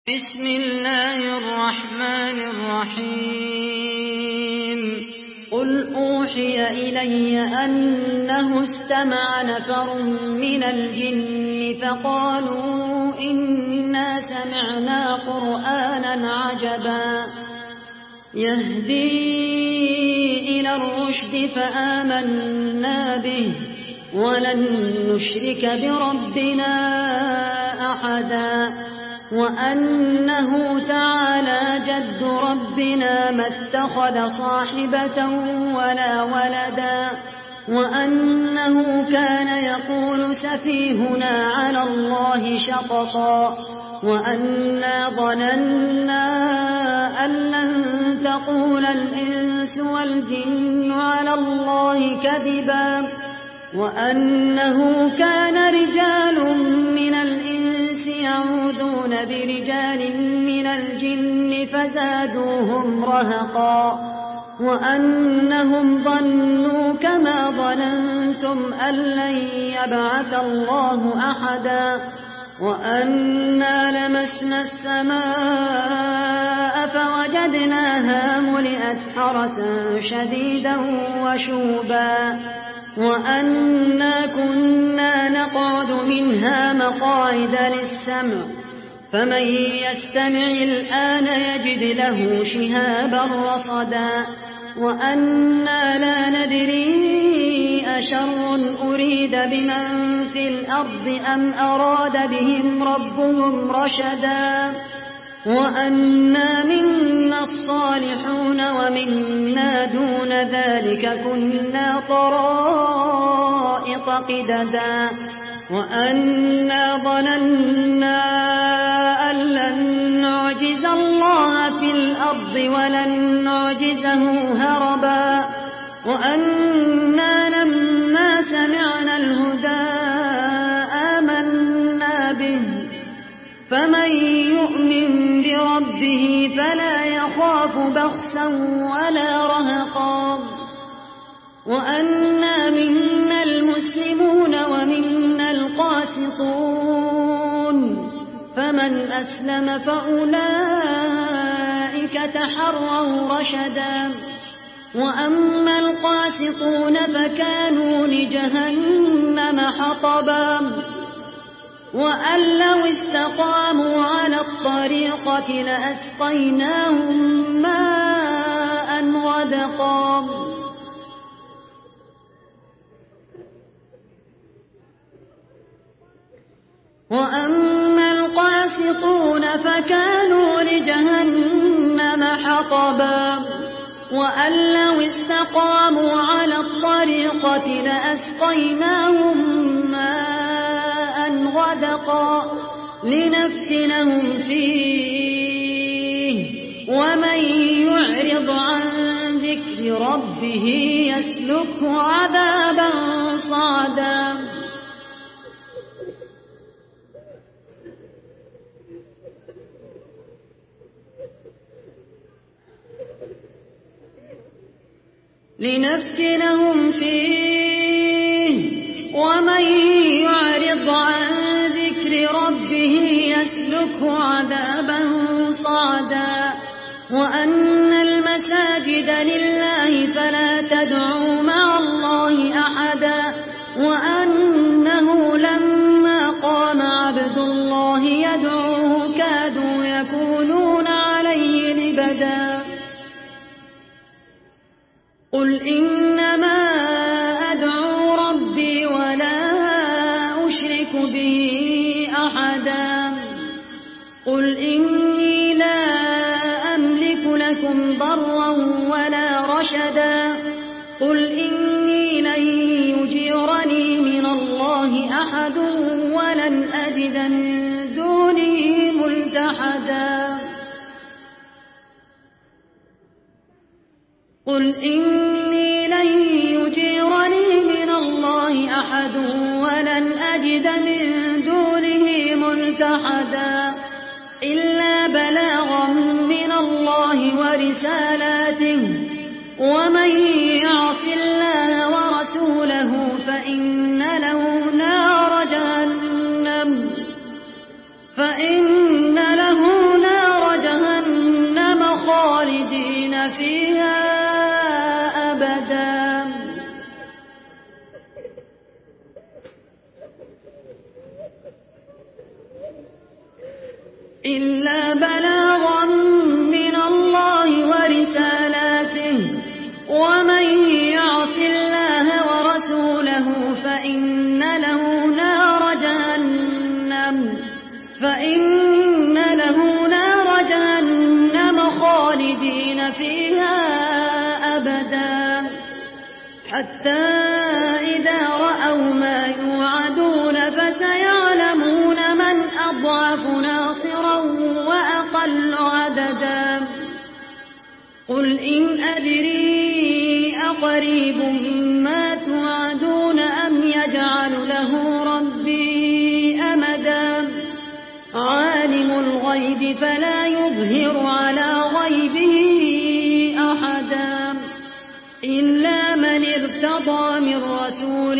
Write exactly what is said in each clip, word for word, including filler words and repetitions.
بسم الله الرحمن الرحيم قل أوحي إلي أنه استمع نفر من الجن فقالوا إنا سمعنا قرآنا عجبا يهدي إلى الرشد فآمنا به ولن نشرك بربنا أحدا وأنه تعالى جد ربنا ما اتخذ صاحبة ولا ولدا وأنه كان يقول سفيهنا على الله شططا وأنا ظننا أن لن تقول الإنس والجن على الله كذبا وأنه كان رجال من الإنس يعوذون برجال من الجن فزادوهم رهقا وأنهم ظنوا كما ظننتم أن لن يبعث الله أحدا وأنا لمسنا السماء فوجدناها ملئت حرسا شديدا وشوبا وأنا كنا نقعد منها مقاعد للسمع فمن يستمع الآن يجد له شهابا رصدا وأنا لا ندري أشر أريد بمن في الأرض أم أراد بهم ربهم رشدا وأنا منا الصالحون ومنا دون ذلك كنا طرائق قددا وأنا ظننا أن لن نعجز الله في الأرض ولن نعجزه هربا وأنا لما سمعنا الهدى آمنا به فمن يؤمن بربه فلا يخاف بخسا ولا رهقا وأنا منا المسلمون ومنا القاسطون فمن أسلم فأولئك تحروا رشدا وأما القاسطون فكانوا لجهنم حطبا وأن لو استقاموا على الطريقة لأسقيناهم ماء غدقا وأما القاسطون فكانوا لجهنم حطبا وأن لو استقاموا على الطريقة لأسقيناهم ماء غدقا لنفتنهم فيه ومن يعرض عن ذكر ربه يسلكه عذابا صعدا لنفتنهم فيه ومن يعرض عن ذكر ربه يسلكه عذابا صعدا وأن المساجد لله فلا تدعوا مع الله أحدا وأنه لما قام عبد الله يدعوه كادوا يكونون عليه لبدا قل إنما أدعو ربي ولا أشرك به أحدا قل إني لا أملك لكم ضرا ولا رشدا قل إني لن يجيرني من الله أحد ولن أجد من دونه ملتحدا قل إني لن يجيرني من الله أحد ولن أجد من دونه ملتحدا إلا بلاغا من الله ورسالاته ومن يعص الله ورسوله فإن له نار جهنم فإن له إلا بلاغا من الله ورسالاته ومن يعص الله ورسوله فإن له نار جهنم فإن له نار جهنم خالدين فيها أبدا حتى إذا رأوا ما يوعدون فسيعلمون من أضعف ناصرا وأقل عددا قل إن أدري أقريب ما توعدون أم يجعل له ربي أمدا عالم الغيب فلا يظهر على غيبه أحدا إلا من ارتضى من رسول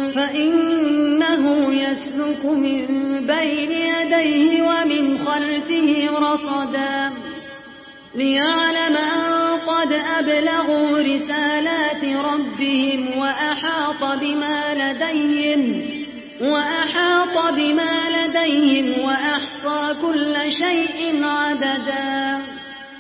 فإنه يسلك من بين يديه ومن خلفه رصدا ليعلم أن قد أبلغوا رسالات ربهم وأحاط بما لديهم وأحاط بما لديهم وأحصى كل شيء عددا